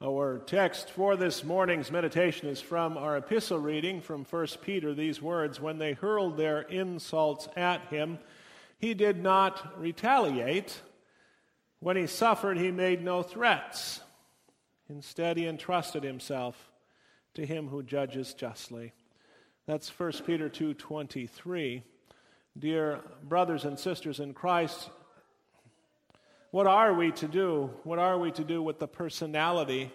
Our text for this morning's meditation is from our epistle reading from 1 Peter. These words, "When they hurled their insults at him, he did not retaliate. When he suffered, he made no threats. Instead, he entrusted himself to him who judges justly." That's 1 Peter 2:23. Dear brothers and sisters in Christ, what are we to do? What are we to do with the personality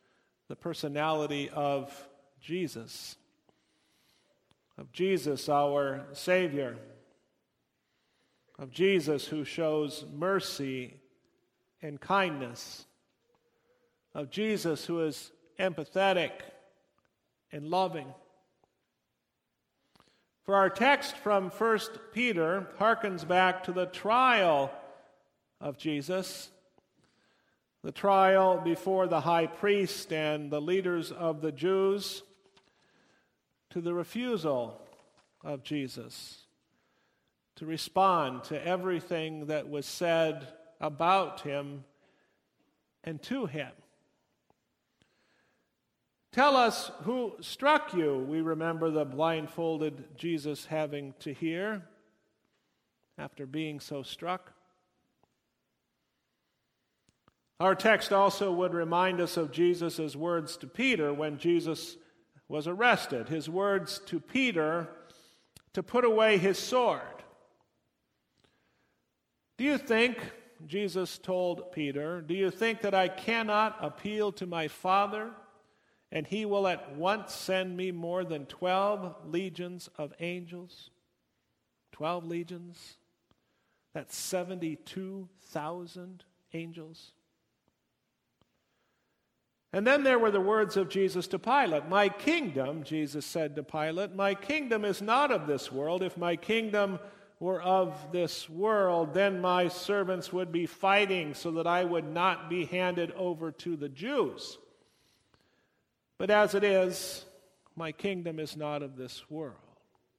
of Jesus? Of Jesus, our Savior. Of Jesus who shows mercy and kindness. Of Jesus who is empathetic and loving. For our text from 1 Peter harkens back to the trial of Jesus, the trial before the high priest and the leaders of the Jews, to the refusal of Jesus to respond to everything that was said about him and to him. "Tell us who struck you," we remember the blindfolded Jesus having to hear after being so struck. Our text also would remind us of Jesus' words to Peter when Jesus was arrested. His words to Peter to put away his sword. "Do you think," Jesus told Peter, "do you think that I cannot appeal to my Father, and he will at once send me more than 12 legions of angels?" 12 legions? That's 72,000 angels. And then there were the words of Jesus to Pilate. "My kingdom," Jesus said to Pilate, "my kingdom is not of this world. If my kingdom were of this world, then my servants would be fighting so that I would not be handed over to the Jews. But as it is, my kingdom is not of this world."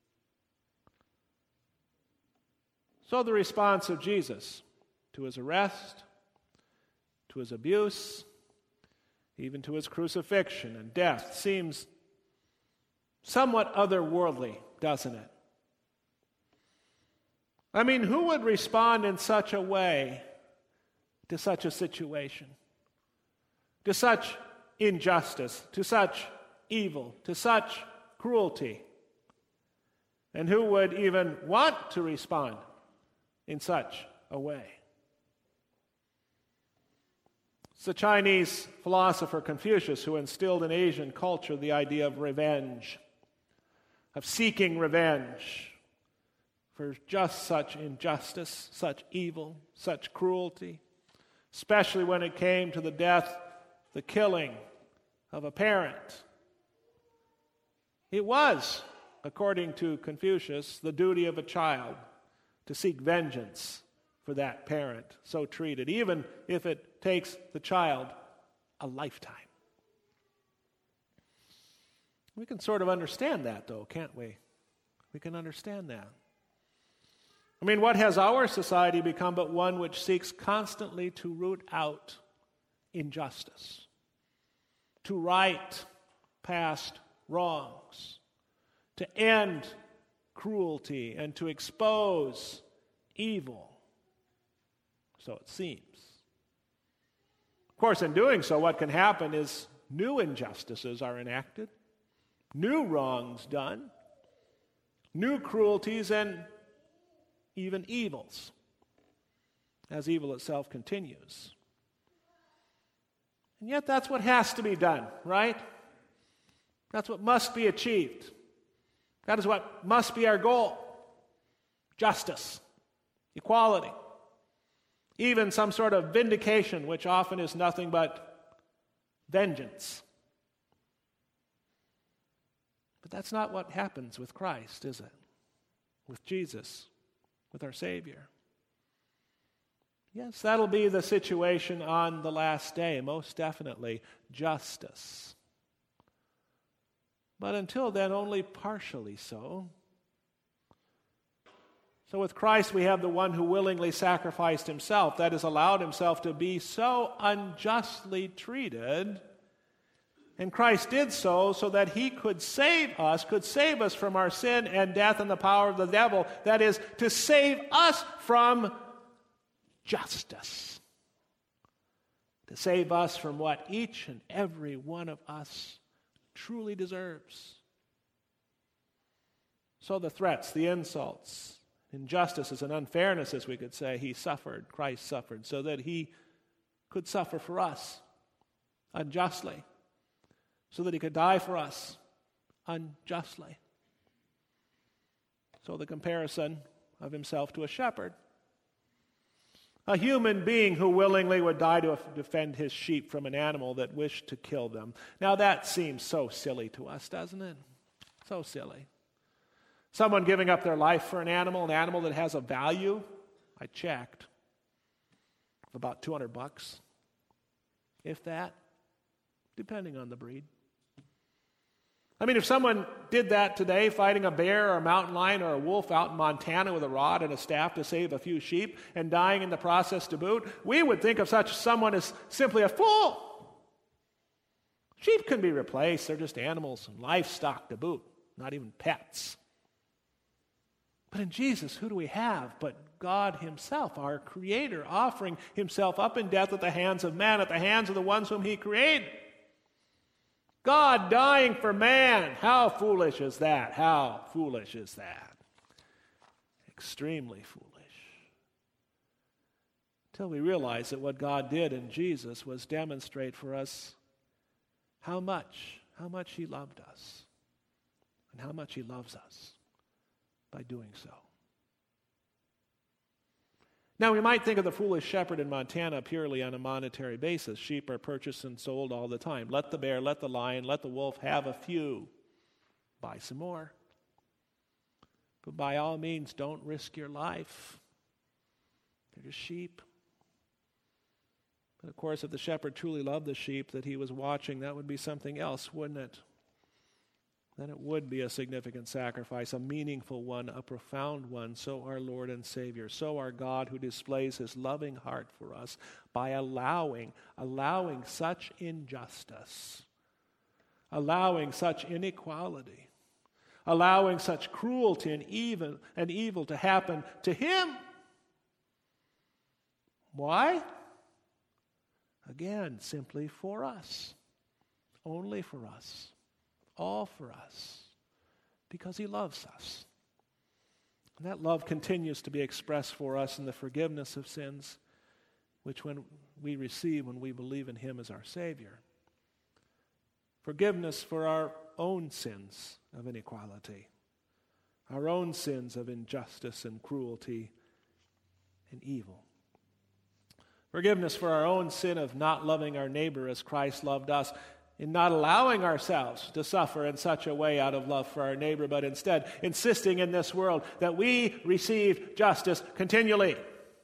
So the response of Jesus to his arrest, to his abuse, even to his crucifixion and death seems somewhat otherworldly, doesn't it? I mean, who would respond in such a way to such a situation, to such injustice, to such evil, to such cruelty? And who would even want to respond in such a way? It's the Chinese philosopher Confucius who instilled in Asian culture the idea of revenge, of seeking revenge for just such injustice, such evil, such cruelty, especially when it came to the death, the killing of a parent. It was, according to Confucius, the duty of a child to seek vengeance for that parent so treated, even if it takes the child a lifetime. We can sort of understand that, though, can't we? We can understand that. I mean, what has our society become but one which seeks constantly to root out injustice, to right past wrongs, to end cruelty, and to expose evil? So it seems. Of course, in doing so, what can happen is new injustices are enacted, new wrongs done, new cruelties, and even evils, as evil itself continues. And yet that's what has to be done, right? That's what must be achieved. That is what must be our goal. Justice, equality, even some sort of vindication, which often is nothing but vengeance. But that's not what happens with Christ, is it? With Jesus, with our Savior. Yes, that'll be the situation on the last day, most definitely, justice. But until then, only partially so. So with Christ, we have the one who willingly sacrificed himself, that is, allowed himself to be so unjustly treated And Christ did so that he could save us from our sin and death and the power of the devil. That is, to save us from justice. To save us from what each and every one of us truly deserves. So the threats, the insults, injustices and unfairnesses, we could say, Christ suffered, so that he could suffer for us unjustly, so that he could die for us unjustly. So the comparison of himself to a shepherd, a human being who willingly would die to defend his sheep from an animal that wished to kill them. Now that seems so silly to us, doesn't it? So silly. Someone giving up their life for an animal that has a value, I checked, of about $200, if that, depending on the breed. I mean, if someone did that today, fighting a bear or a mountain lion or a wolf out in Montana with a rod and a staff to save a few sheep and dying in the process to boot, we would think of such someone as simply a fool. Sheep can be replaced. They're just animals and livestock to boot, not even pets. But in Jesus, who do we have but God himself, our Creator, offering himself up in death at the hands of man, at the hands of the ones whom he created? God dying for man. How foolish is that? How foolish is that? Extremely foolish. Until we realize that what God did in Jesus was demonstrate for us how much he loved us and how much he loves us by doing so. Now, we might think of the foolish shepherd in Montana purely on a monetary basis. Sheep are purchased and sold all the time. Let the bear, let the lion, let the wolf have a few. Buy some more. But by all means, don't risk your life. They're just sheep. But of course, if the shepherd truly loved the sheep that he was watching, that would be something else, wouldn't it? Then it would be a significant sacrifice, a meaningful one, a profound one. So our Lord and Savior, so our God who displays his loving heart for us by allowing such injustice, allowing such inequality, allowing such cruelty and evil to happen to him. Why? Again, simply for us, only for us. All for us, because he loves us. And that love continues to be expressed for us in the forgiveness of sins, which when we receive when we believe in him as our Savior. Forgiveness for our own sins of inequality, our own sins of injustice and cruelty and evil. Forgiveness for our own sin of not loving our neighbor as Christ loved us, in not allowing ourselves to suffer in such a way out of love for our neighbor, but instead insisting in this world that we receive justice continually. I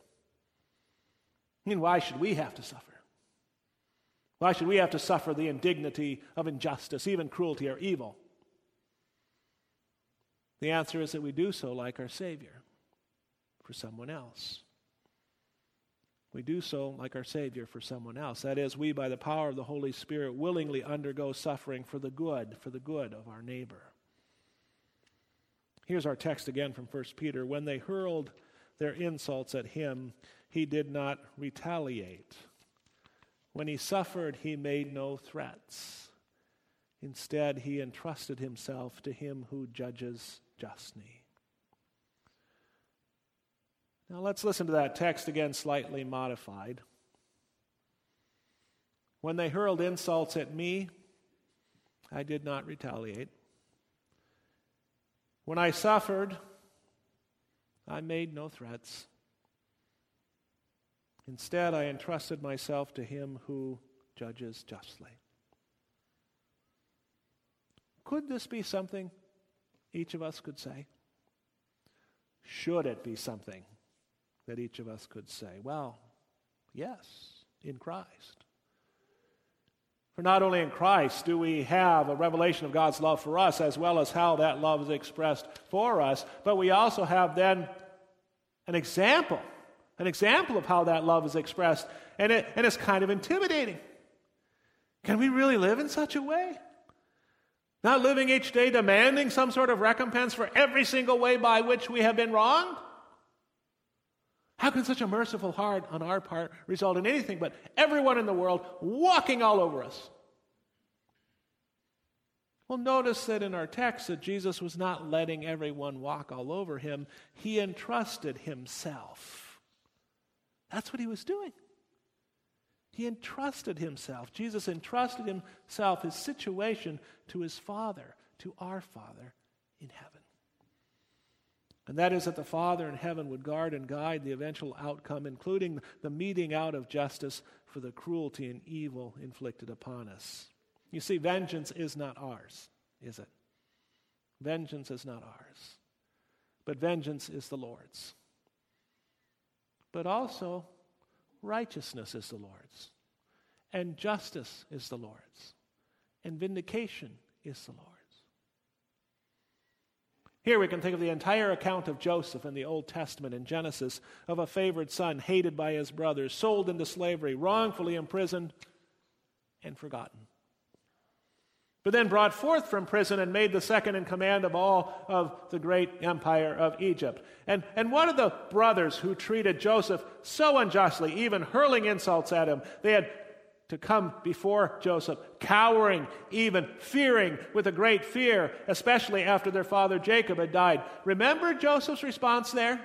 mean, why should we have to suffer? Why should we have to suffer the indignity of injustice, even cruelty or evil? The answer is that we do so like our Savior, for someone else. We do so like our Savior for someone else. That is, we, by the power of the Holy Spirit, willingly undergo suffering for the good of our neighbor. Here's our text again from 1 Peter. When they hurled their insults at him, he did not retaliate. When he suffered, he made no threats. Instead, he entrusted himself to him who judges justly. Now let's listen to that text again, slightly modified. When they hurled insults at me, I did not retaliate. When I suffered, I made no threats. Instead, I entrusted myself to him who judges justly. Could this be something each of us could say? Should it be something that each of us could say? Well, yes, in Christ. For not only in Christ do we have a revelation of God's love for us, as well as how that love is expressed for us, but we also have then an example of how that love is expressed, and it's kind of intimidating. Can we really live in such a way? Not living each day demanding some sort of recompense for every single way by which we have been wronged? How can such a merciful heart on our part result in anything but everyone in the world walking all over us? Well, notice that in our text that Jesus was not letting everyone walk all over him. He entrusted himself. That's what he was doing. He entrusted himself. Jesus entrusted himself, his situation, to his Father, to our Father in heaven. And that is that the Father in heaven would guard and guide the eventual outcome, including the meting out of justice for the cruelty and evil inflicted upon us. You see, vengeance is not ours, is it? Vengeance is not ours. But vengeance is the Lord's. But also, righteousness is the Lord's. And justice is the Lord's. And vindication is the Lord's. Here we can think of the entire account of Joseph in the Old Testament in Genesis, of a favored son hated by his brothers, sold into slavery, wrongfully imprisoned, and forgotten. But then brought forth from prison and made the second in command of all of the great empire of Egypt. And one of the brothers who treated Joseph so unjustly, even hurling insults at him, they had to come before Joseph, cowering, even fearing with a great fear, especially after their father Jacob had died. Remember Joseph's response there?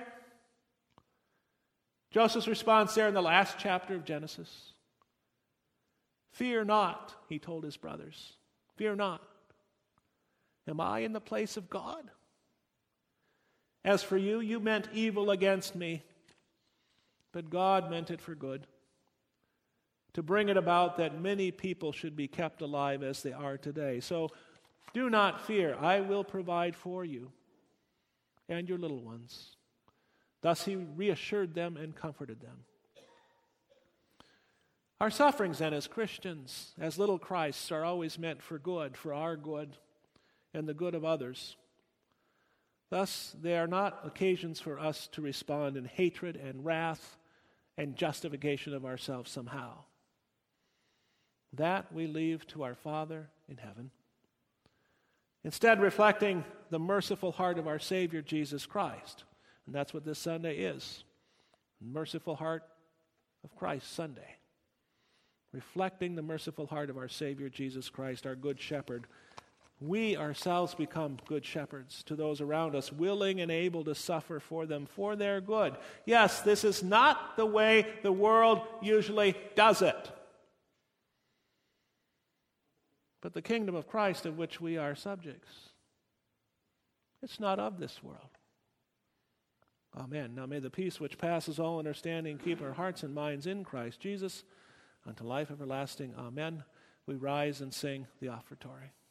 Joseph's response there in the last chapter of Genesis. Fear not, he told his brothers. Fear not. Am I in the place of God? As for you, you meant evil against me, but God meant it for good, to bring it about that many people should be kept alive as they are today. So do not fear. I will provide for you and your little ones. Thus he reassured them and comforted them. Our sufferings then as Christians, as little Christs, are always meant for good, for our good and the good of others. Thus, they are not occasions for us to respond in hatred and wrath and justification of ourselves somehow. That we leave to our Father in heaven. Instead, reflecting the merciful heart of our Savior, Jesus Christ. And that's what this Sunday is. Merciful heart of Christ Sunday. Reflecting the merciful heart of our Savior, Jesus Christ, our Good Shepherd. We ourselves become good shepherds to those around us, willing and able to suffer for them for their good. Yes, this is not the way the world usually does it. But the kingdom of Christ of which we are subjects, it's not of this world. Amen. Now may the peace which passes all understanding keep our hearts and minds in Christ Jesus unto life everlasting. Amen. We rise and sing the offertory.